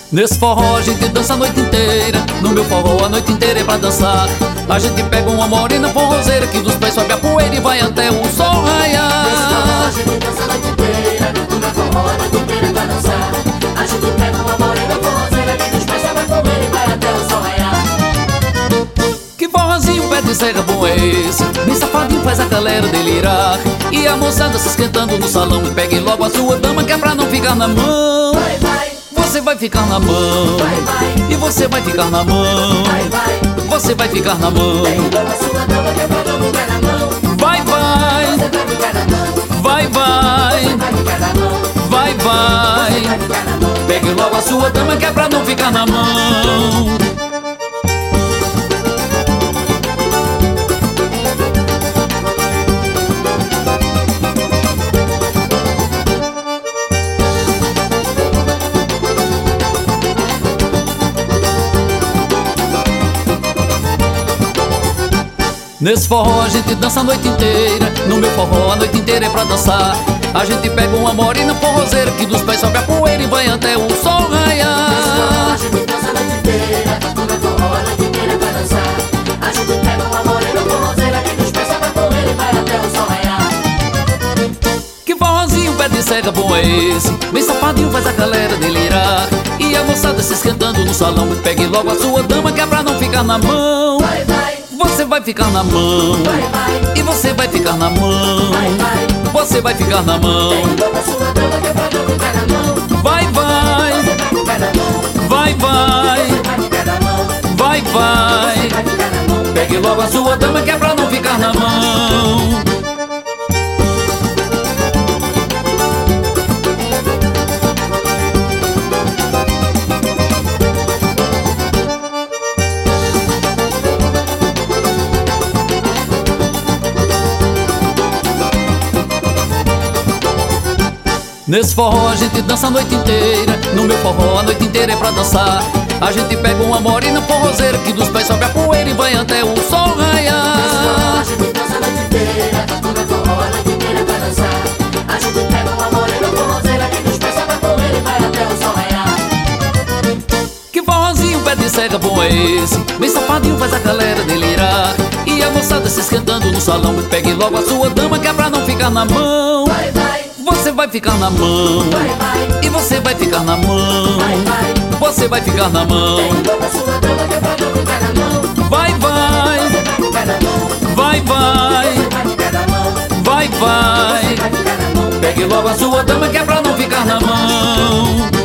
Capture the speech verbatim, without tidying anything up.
Nesse forró a gente dança a noite inteira. No meu forró a noite inteira é pra dançar. A gente pega uma morena forrozeira que dos pés sobe a poeira e vai até o sol raiar. Nesse forró a gente dança a noite inteira. No meu forró a noite inteira é pra dançar. A gente pega uma morena forrozeira que dos pés sobe a poeira e vai até o sol raiar. Que forrozinho pé de serra bom é esse? Bem safadinho faz a galera delirar. E a moçada se esquentando no salão. Pegue logo a sua dama que é pra não ficar na mão. Vai, vai. Você vai ficar na mão, Vai, vai. e você vai ficar na mão, Vai, vai. você vai ficar na mão. Pegue logo a sua dama que é pra não ficar na mão. Vai, vai, Você vai ficar na mão. vai, vai, Vai ficar na mão. vai, vai. Vai ficar na mão. Pegue logo a sua dama que é pra não ficar na mão. Nesse forró a gente dança a noite inteira. No meu forró a noite inteira é pra dançar. A gente pega uma morena forrozeira que dos pés sobe a poeira e vai até o sol raiar. A gente dança a noite inteira. No meu forró a noite inteira é pra dançar. A gente pega uma morena forrozeira que dos pés sobe a poeira e vai até o sol raiar. Que forrozinho pé de serra bom é esse? Bem safadinho faz a galera delirar. E a moçada se esquentando no salão. Pegue logo a sua dama que é pra não ficar na mão. Vai, vai. Você vai ficar na mão, Vai, vai. e você vai ficar na mão, Vai, vai. você vai ficar na mão. Pegue logo a sua dama que é pra não ficar na mão. Vai, vai, Você vai ficar na mão. vai, vai, Você vai ficar na mão. vai, vai. Você vai ficar na mão. Pegue logo a sua dama que é pra não ficar na mão. Nesse forró a gente dança a noite inteira. No meu forró a noite inteira é pra dançar. A gente pega uma morena forrozeira que dos pés sobe a poeira e vai até o sol raiar. A gente dança a noite inteira. No meu forró a noite inteira é pra dançar. A gente pega uma morena forrozeira que dos pés sobe a poeira e vai até o sol raiar. Que forrozinho pé de serra bom é esse? Bem safadinho faz a galera delirar. E a moçada se esquentando no salão. Pegue logo a sua dama que é pra não ficar na mão. Vai, vai. Você vai ficar na mão, Vai, vai. e você vai ficar na mão, Vai, vai. você vai ficar na mão. Pegue logo a sua dama que é pra não ficar na mão. Vai, vai, Você vai ficar na mão. vai, vai, Você vai ficar na mão. vai, vai. Vai ficar na mão. Pegue logo a sua dama que é pra não ficar na mão.